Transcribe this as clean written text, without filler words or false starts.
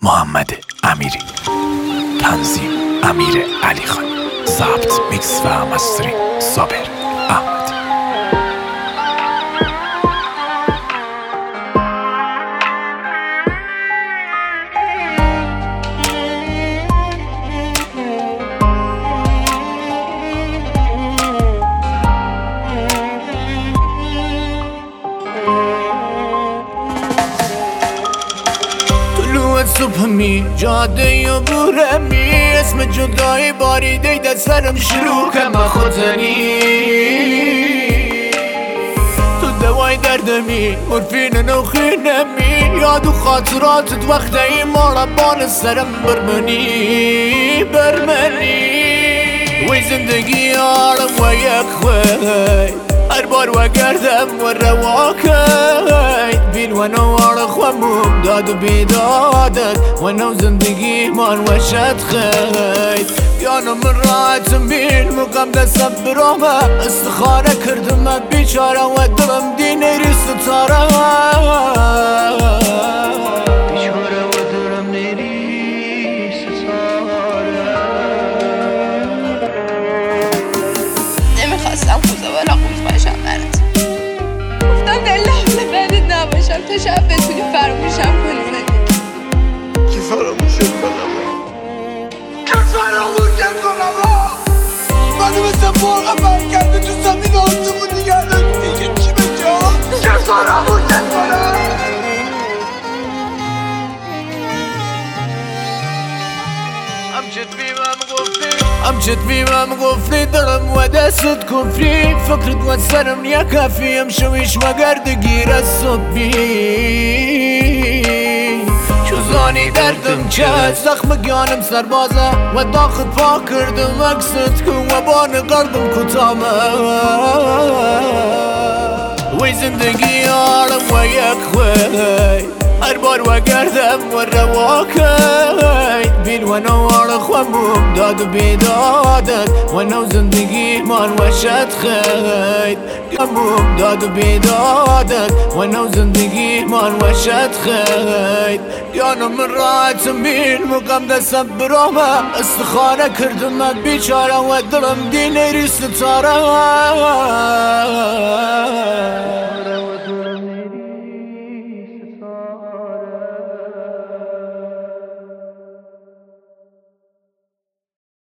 محمد امیری، تنظیم امیر علی خان، ضبط میکس و مسترینگ صابر احمد. صبح می جاده و بورمی اسم جدایی باریده در سرم شروع کم خودنی تو دوای دردمی مرفین نوخینمی یاد و خاطراتت وقتی مارا بان سرم برمنی وی زندگی آرم و یک خوی هر بار و گردم و رواکت بین و نوار خوامم داد و بیدادت و نو زندگی من و شد خید یانو من راحتم بین مقام دستم برامه استخاره کردم بیچاره و دلم دینه ریست تاره بیچاره و دلم نیریست تاره نمیخواستم خوزه ولا خوز باشم برات گفتم در لحظه بعدت نباشم تا شب بتونی فراموشم کنی زندگی کی فراموشت کنم منو مثل مرغ برگرده تو زمین آسمون دیگر دیگه چی بجا که فراموشت کنم امجد بیمم گفتی دارم و دستت کفری فکرت و سرم نیا کافیم شویش مگرد گیر از صبحی چوزانی دردم چه زخم گانم سربازه و داخل پا کردم اکست کن و بان قردم کتامه وی زندگی آرم و یک خوی هر بار و گردم و رواکت بین و نوار خوامم داد و بیدادت و نو زندگی من و شد خید خوامم داد و بیدادت و نو زندگی من و شد خید یانو من راحتم بین مقام دستم برامه استخاره کردم بیچاره و دلم دینه ریست تاره